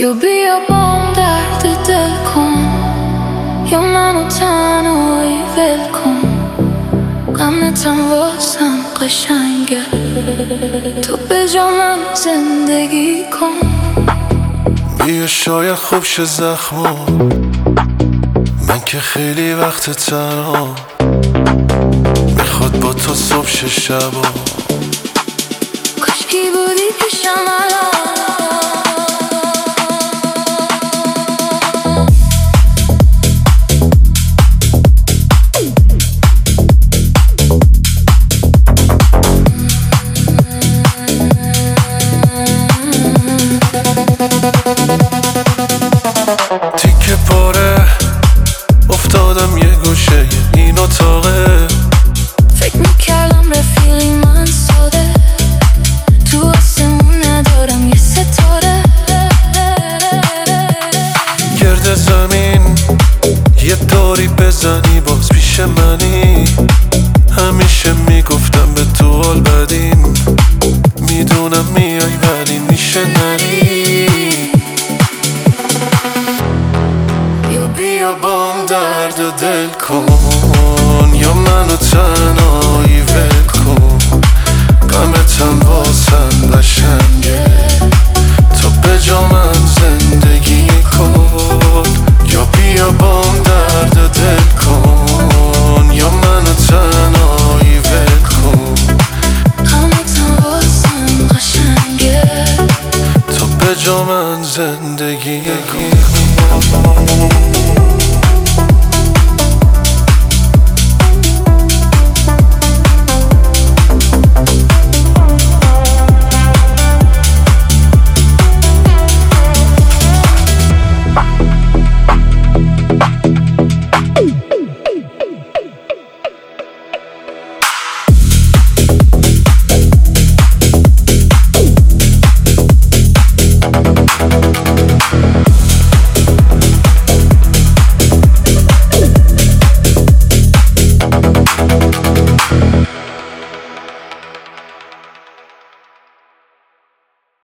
یا بیا بام درد دل کن، یا منو تنهایی ول کن. غمتم واسم قشنگه، تو به جا من زندگی کن. بیا شاید خوب شه زخما، من که خیلی وقت تنها، میخواد با تو صبح شه شبا. کاشکی بودی پیشم الان. تیکه پاره افتادم یه گوشه این اتاقه، فکر میکردم رفیقی من ساده، تو آسمون ندارم یه ستاره. گرد زمین یه داری بزنی باز پیش منی. همیشه میگفتم به تو حال بدیم، میدونم میای ولی میشه نری. بیا بام درد دل کن، یا منو تنهایی ول کن. غمتم واسم قشنگه، تو به جا من زندگی کن. یا بیا بام درد دل کن، یا منو تنهایی ول کن. غمتم واسم قشنگه، تو به جا من زندگی کن.